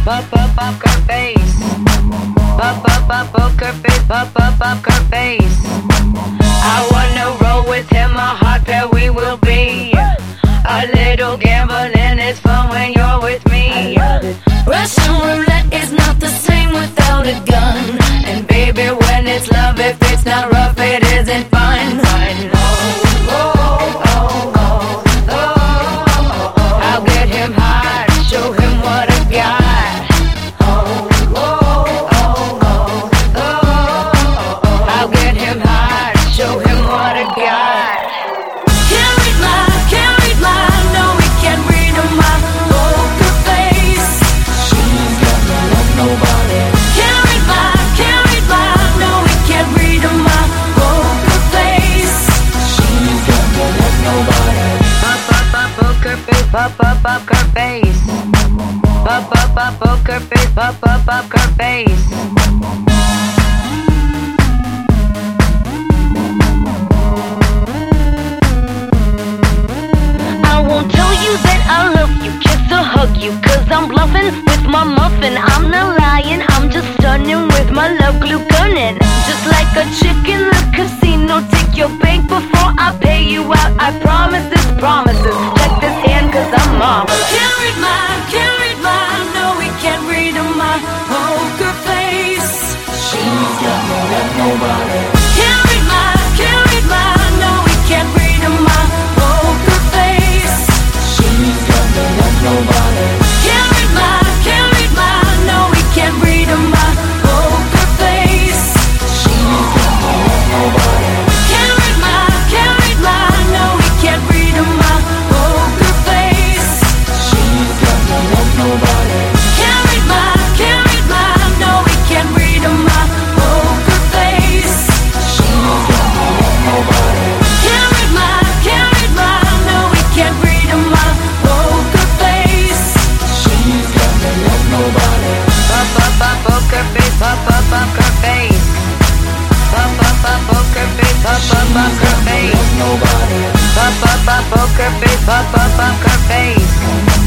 poker face. Poker face, poker face. I wanna roll with him, a hot pair we will be. A little gambling is fun when you're with me. Russian roulette is not the same without a gun. And baby, when it's love, if it's not rough, it isn't fun. I'll get him hot, show him what I got. I'll get him hot, show him what I got. Can't read my, no, we can't read my poker face. She's got no love, nobody. Can't read my, no, we can't read my poker face. She's got no love, nobody. Poker face, poker face. Poker face, poker face. I won't tell you that I love you, kiss or hug you, cause I'm bluffing with my muffin. I'm not lying, I'm just stunning with my love glue gunning. Just like a chick in the casino, take your bank before I pay you out. I promise this promises, check this hand cause I'm marvelous. Can't read my, no, we can't read my poker face. She's got no love, nobody. Can't read my, no, we can't read my poker face. She's got no love, nobody. Can't read my, no, we can't read my poker face. She's got no love, nobody. Can't read my, no, we can't read my poker face. She's got no love, nobody. Can't read my, no, we can't read my poker face. She's got no love, nobody. Can't read my, no, we can't read my poker face. She's got no love, nobody. Poker face, poker face. Poker face, poker face. Nobody. Poker face, poker face.